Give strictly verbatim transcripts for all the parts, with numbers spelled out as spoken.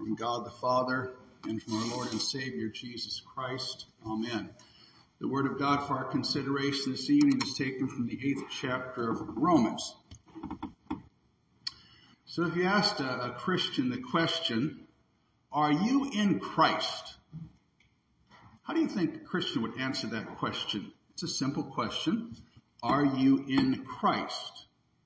from God the Father and from our Lord and Savior Jesus Christ. Amen. The word of God for our consideration this evening is taken from the eighth chapter of Romans. So if you asked a, a Christian the question, are you in Christ? How do you think a Christian would answer that question? It's a simple question. Are you in Christ?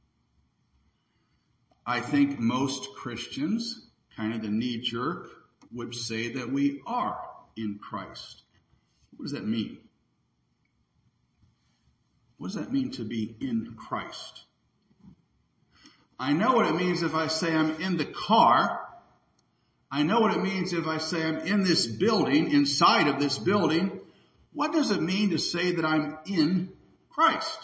I think most Christians, kind of the knee-jerk, would say that we are in Christ. What does that mean? What does that mean to be in Christ? I know what it means if I say I'm in the car. I know what it means if I say I'm in this building, inside of this building. What does it mean to say that I'm in Christ?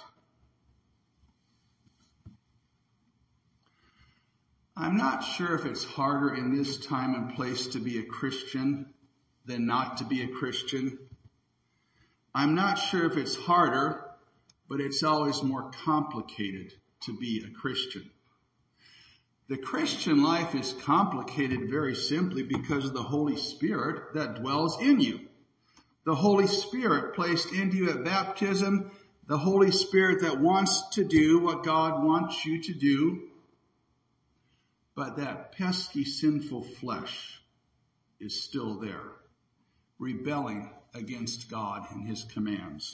I'm not sure if it's harder in this time and place to be a Christian than not to be a Christian. I'm not sure if it's harder, but it's always more complicated to be a Christian. The Christian life is complicated very simply because of the Holy Spirit that dwells in you. The Holy Spirit placed into you at baptism, the Holy Spirit that wants to do what God wants you to do. But that pesky, sinful flesh is still there, rebelling against God and his commands.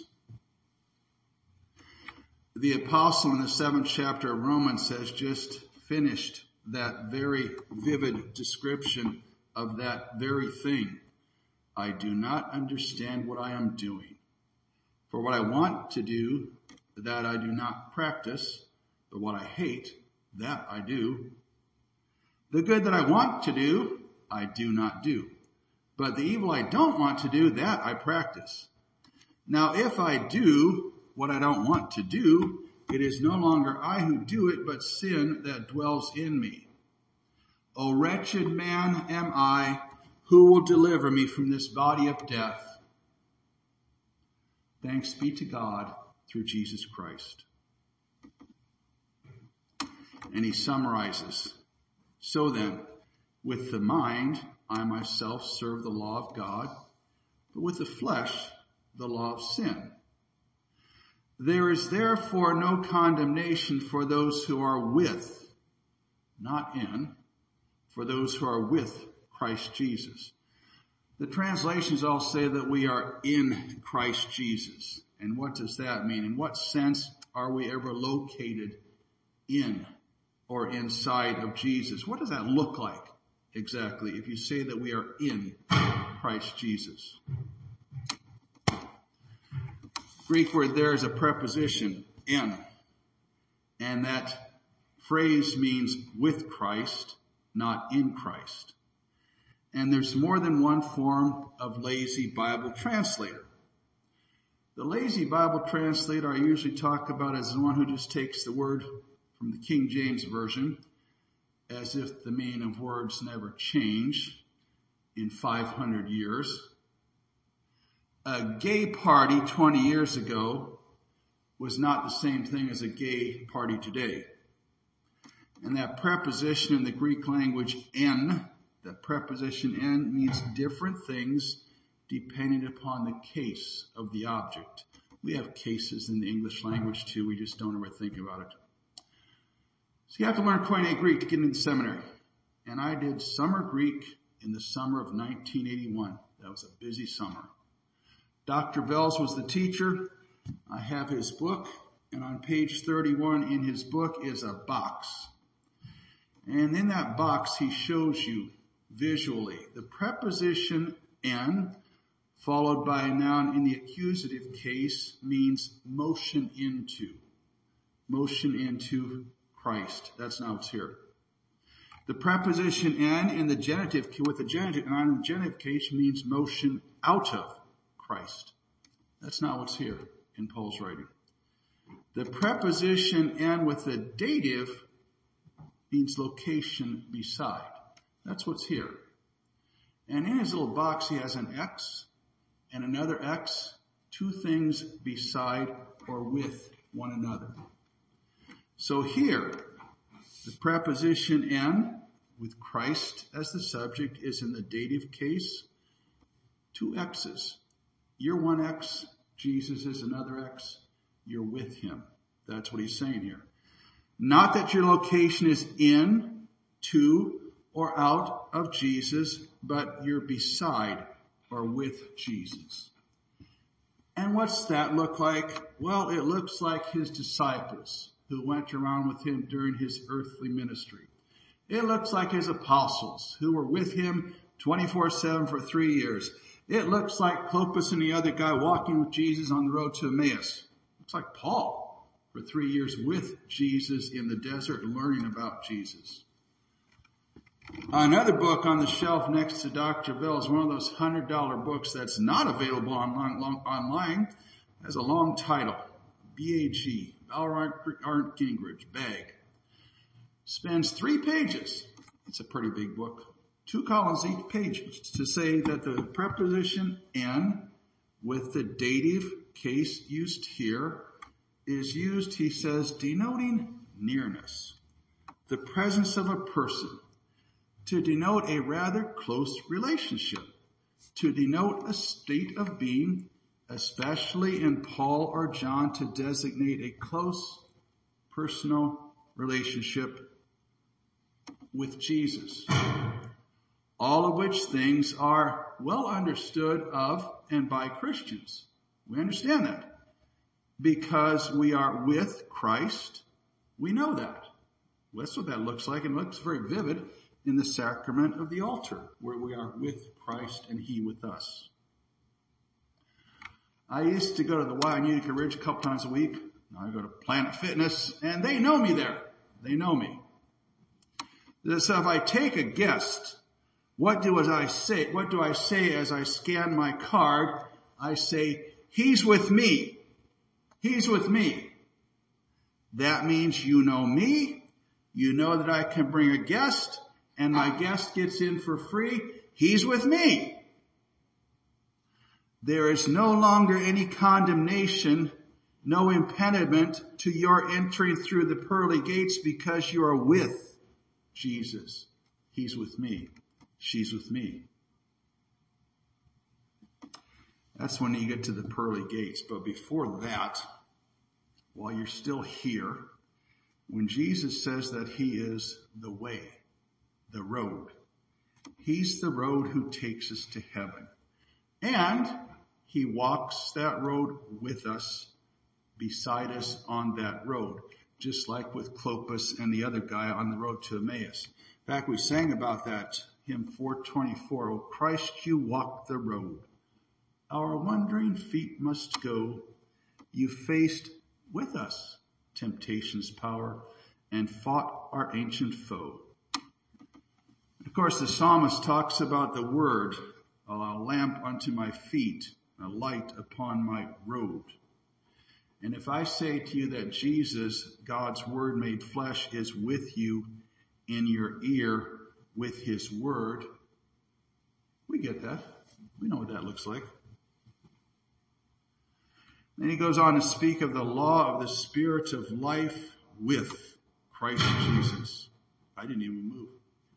The apostle in the seventh chapter of Romans has just finished that very vivid description of that very thing. I do not understand what I am doing. For what I want to do, that I do not practice, but what I hate, that I do. The good that I want to do, I do not do. But the evil I don't want to do, that I practice. Now, if I do what I don't want to do, it is no longer I who do it, but sin that dwells in me. O wretched man am I, who will deliver me from this body of death? Thanks be to God through Jesus Christ. And he summarizes. So then, with the mind, I myself serve the law of God, but with the flesh, the law of sin. There is therefore no condemnation for those who are with, not in, for those who are with Christ Jesus. The translations all say that we are in Christ Jesus. And what does that mean? In what sense are we ever located in or inside of Jesus? What does that look like exactly if you say that we are in Christ Jesus? Greek word there is a preposition, in, and that phrase means with Christ, not in Christ. And there's more than one form of lazy Bible translator. The lazy Bible translator I usually talk about as the one who just takes the word from the King James Version, as if the meaning of words never change in five hundred years. A gay party twenty years ago was not the same thing as a gay party today. And that preposition in the Greek language, en, that preposition en means different things depending upon the case of the object. We have cases in the English language too, we just don't ever think about it. So you have to learn Koine Greek to get into the seminary. And I did summer Greek in the summer of nineteen eighty-one. That was a busy summer. Doctor Vels was the teacher. I have his book, and on page thirty-one in his book is a box. And in that box, he shows you visually the preposition en, followed by a noun in the accusative case, means motion into. Motion into Christ. That's not what's here. The preposition en in the genitive, with the genitive, noun in the genitive case means motion out of Christ. That's not what's here in Paul's writing. The preposition en with the dative means location beside. That's what's here. And in his little box, he has an X and another X, two things beside or with one another. So here, the preposition en with Christ as the subject is in the dative case, two X's. You're one X, Jesus is another X, you're with him. That's what he's saying here. Not that your location is in, to, or out of Jesus, but you're beside or with Jesus. And what's that look like? Well, it looks like his disciples who went around with him during his earthly ministry. It looks like his apostles who were with him twenty-four seven for three years. It looks like Clopas and the other guy walking with Jesus on the road to Emmaus. It looks like Paul for three years with Jesus in the desert learning about Jesus. Another book on the shelf next to Doctor Bell is one of those one hundred dollar books that's not available online. online. It has a long title, B A G, Ballard Arndt Gingrich, Bag. Spends three pages, it's a pretty big book, two columns each page, to say that the preposition in with the dative case used here is used, he says, denoting nearness, the presence of a person, to denote a rather close relationship, to denote a state of being, especially in Paul or John, to designate a close personal relationship with Jesus. All of which things are well understood of and by Christians. We understand that. Because we are with Christ, we know that. That's what that looks like, and it looks very vivid in the sacrament of the altar, where we are with Christ and he with us. I used to go to the Y in Utica Ridge a couple times a week. Now I go to Planet Fitness, and they know me there. They know me. So if I take a guest, what do I say? What do I say as I scan my card? I say, he's with me. He's with me. That means you know me. You know that I can bring a guest, and my guest gets in for free. He's with me. There is no longer any condemnation, no impediment to your entering through the pearly gates because you are with Jesus. He's with me. She's with me. That's when you get to the pearly gates. But before that, while you're still here, when Jesus says that he is the way, the road, he's the road who takes us to heaven. And he walks that road with us, beside us on that road, just like with Clopas and the other guy on the road to Emmaus. In fact, we sang about that hymn four twenty-four, O Christ, you walk the road. Our wandering feet must go. You faced with us temptation's power and fought our ancient foe. Of course, the psalmist talks about the word, a lamp unto my feet, a light upon my road. And if I say to you that Jesus, God's word made flesh, is with you in your ear with his word, we get that. We know what that looks like. Then he goes on to speak of the law of the Spirit of life with Christ Jesus. I didn't even move.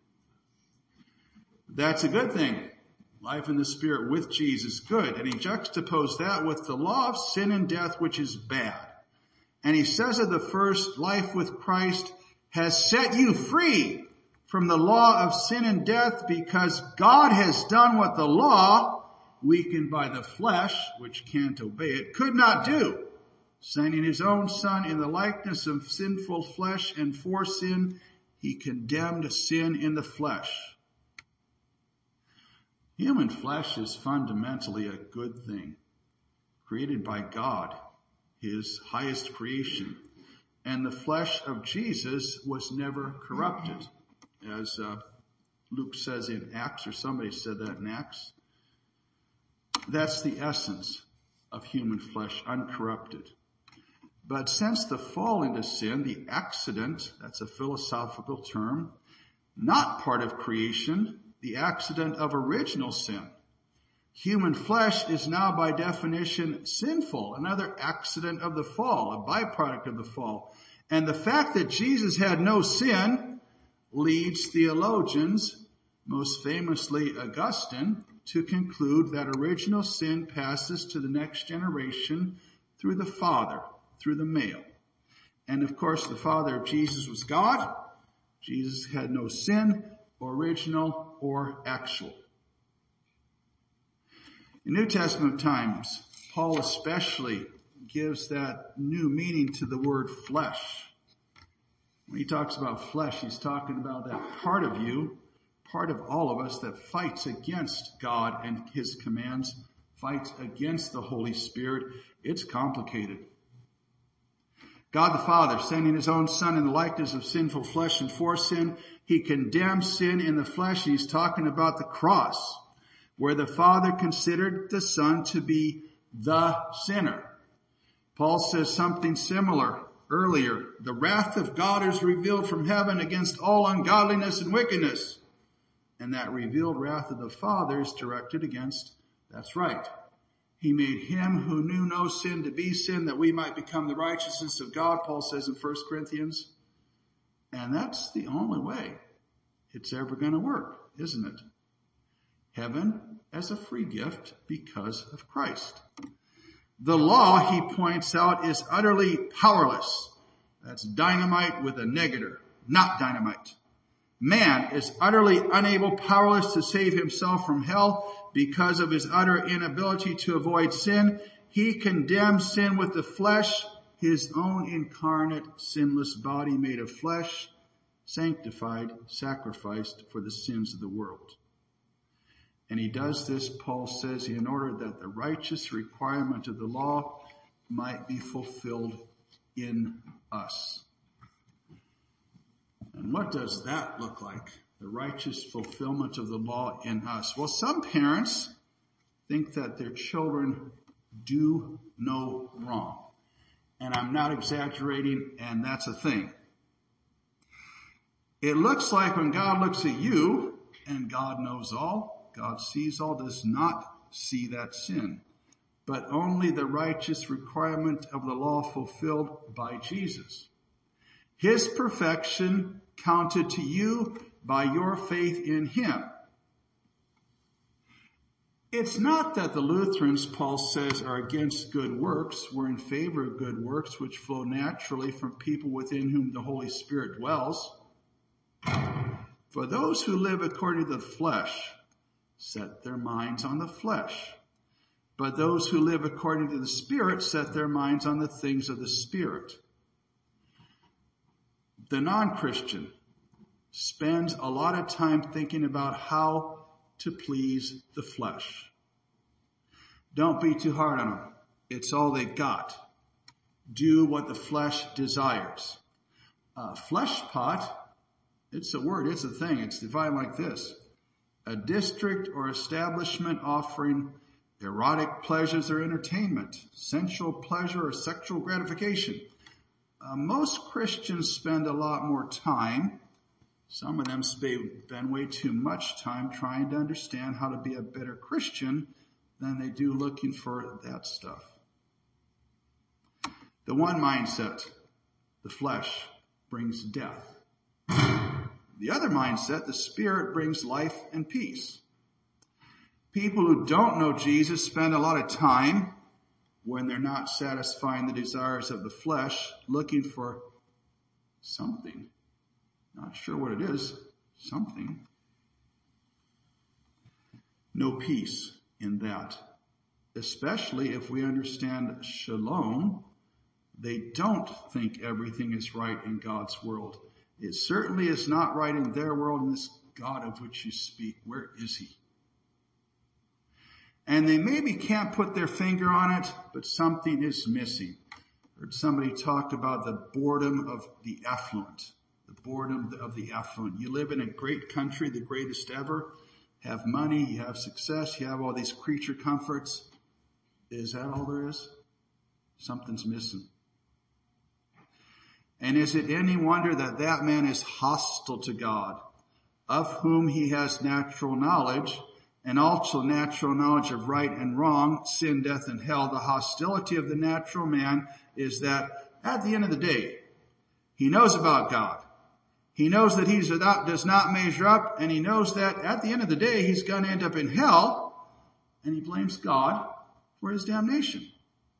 That's a good thing. Life in the Spirit with Jesus, good. And he juxtaposed that with the law of sin and death, which is bad. And he says of the first, life with Christ has set you free from the law of sin and death, because God has done what the law, weakened by the flesh, which can't obey it, could not do, sending his own Son in the likeness of sinful flesh, and for sin he condemned sin in the flesh. Human flesh is fundamentally a good thing, created by God, his highest creation. And the flesh of Jesus was never corrupted. As uh, Luke says in Acts, or somebody said that in Acts. That's the essence of human flesh, uncorrupted. But since the fall into sin, the accident, that's a philosophical term, not part of creation, the accident of original sin. Human flesh is now by definition sinful, another accident of the fall, a byproduct of the fall. And the fact that Jesus had no sin leads theologians, most famously Augustine, to conclude that original sin passes to the next generation through the father, through the male. And of course, the father of Jesus was God. Jesus had no sin, original or actual. In New Testament times, Paul especially gives that new meaning to the word flesh. When he talks about flesh, he's talking about that part of you, part of all of us that fights against God and his commands, fights against the Holy Spirit. It's complicated. God the Father, sending his own Son in the likeness of sinful flesh and for sin, he condemned sin in the flesh. He's talking about the cross, where the Father considered the Son to be the sinner. Paul says something similar earlier. The wrath of God is revealed from heaven against all ungodliness and wickedness. And that revealed wrath of the Father is directed against, that's right. He made him who knew no sin to be sin, that we might become the righteousness of God, Paul says in First Corinthians. And that's the only way it's ever going to work, isn't it? Heaven as a free gift because of Christ. The law, he points out, is utterly powerless. That's dynamite with a negative, not dynamite. Man is utterly unable, powerless to save himself from hell because of his utter inability to avoid sin. He condemns sin with the flesh, his own incarnate, sinless body made of flesh, sanctified, sacrificed for the sins of the world. And he does this, Paul says, in order that the righteous requirement of the law might be fulfilled in us. And what does that look like? The righteous fulfillment of the law in us. Well, some parents think that their children do no wrong. And I'm not exaggerating, and that's a thing. It looks like when God looks at you, and God knows all, God sees all, does not see that sin, but only the righteous requirement of the law fulfilled by Jesus. His perfection counted to you by your faith in him. It's not that the Lutherans, Paul says, are against good works. We're in favor of good works, which flow naturally from people within whom the Holy Spirit dwells. For those who live according to the flesh set their minds on the flesh. But those who live according to the Spirit set their minds on the things of the Spirit. The non-Christian spends a lot of time thinking about how to please the flesh. Don't be too hard on them. It's all they got. Do what the flesh desires. Uh, flesh pot, it's a word, it's a thing. It's defined like this. A district or establishment offering erotic pleasures or entertainment, sensual pleasure or sexual gratification. Uh, most Christians spend a lot more time, some of them spend way too much time trying to understand how to be a better Christian than they do looking for that stuff. The one mindset, the flesh, brings death. The other mindset, the Spirit, brings life and peace. People who don't know Jesus spend a lot of time, when they're not satisfying the desires of the flesh, looking for something. Not sure what it is. Something. No peace in that. Especially if we understand shalom, they don't think everything is right in God's world. It certainly is not right in their world, in this God of which you speak. Where is he? And they maybe can't put their finger on it, but something is missing. I heard somebody talk about the boredom of the affluent. The boredom of the affluent. You live in a great country, the greatest ever, have money, you have success, you have all these creature comforts. Is that all there is? Something's missing. And is it any wonder that that man is hostile to God, of whom he has natural knowledge, and also natural knowledge of right and wrong, sin, death, and hell? The hostility of the natural man is that at the end of the day, he knows about God. He knows that he does not measure up, and he knows that at the end of the day, he's going to end up in hell, and he blames God for his damnation.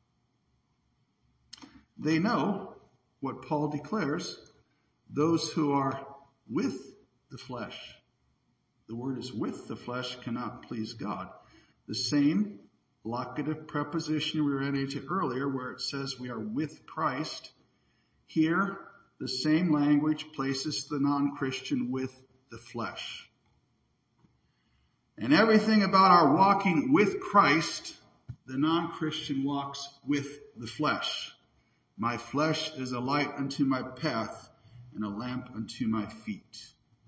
They know what Paul declares, those who are with the flesh. The word is with the flesh cannot please God. The same locative preposition we ran into earlier where it says we are with Christ. Here, the same language places the non-Christian with the flesh. And everything about our walking with Christ, the non-Christian walks with the flesh. My flesh is a light unto my path and a lamp unto my feet.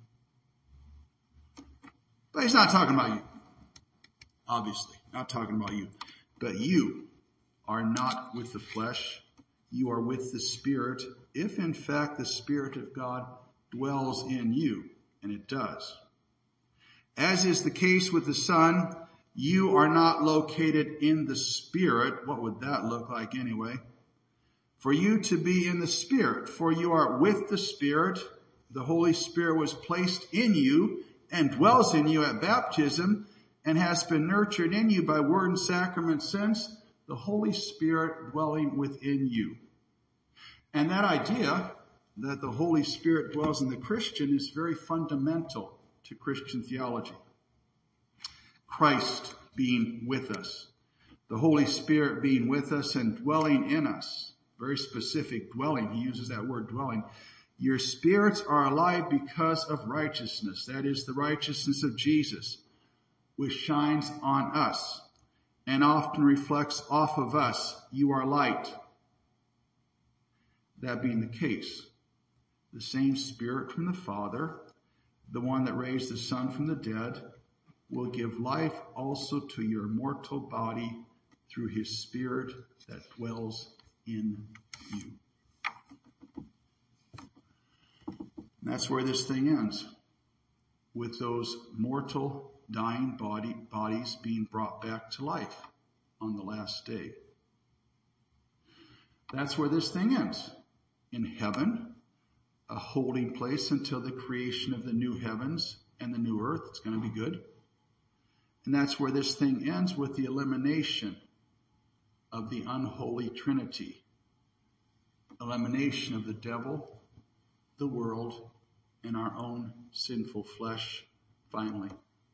But he's not talking about you. Obviously, not talking about you. But you are not with the flesh. You are with the Spirit, if in fact the Spirit of God dwells in you, and it does. As is the case with the Son, you are not located in the Spirit. What would that look like anyway? For you to be in the Spirit, for you are with the Spirit. The Holy Spirit was placed in you and dwells in you at baptism and has been nurtured in you by word and sacrament since, the Holy Spirit dwelling within you. And that idea that the Holy Spirit dwells in the Christian is very fundamental to Christian theology. Christ being with us, the Holy Spirit being with us and dwelling in us. Very specific dwelling. He uses that word dwelling. Your spirits are alive because of righteousness. That is the righteousness of Jesus, which shines on us and often reflects off of us. You are light. That being the case, the same Spirit from the Father, the one that raised the Son from the dead, will give life also to your mortal body through his Spirit that dwells in you. And that's where this thing ends, with those mortal, dying body, bodies being brought back to life on the last day. That's where this thing ends. In heaven, a holding place until the creation of the new heavens and the new earth. It's going to be good. And that's where this thing ends, with the elimination of the unholy Trinity. Elimination of the devil, the world, and our own sinful flesh, finally.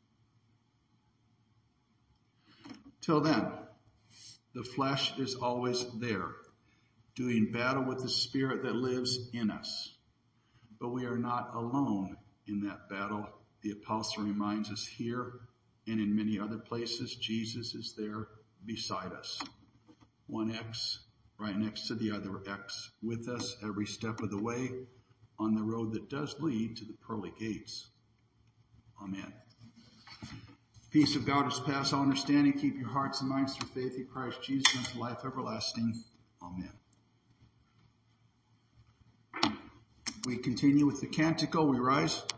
Till then, the flesh is always there, doing battle with the Spirit that lives in us. But we are not alone in that battle. The apostle reminds us here and in many other places, Jesus is there beside us. One X right next to the other X, with us every step of the way on the road that does lead to the pearly gates. Amen. Peace of God which passes all understanding, keep your hearts and minds through faith in Christ Jesus unto life everlasting. Amen. We continue with the canticle. We rise.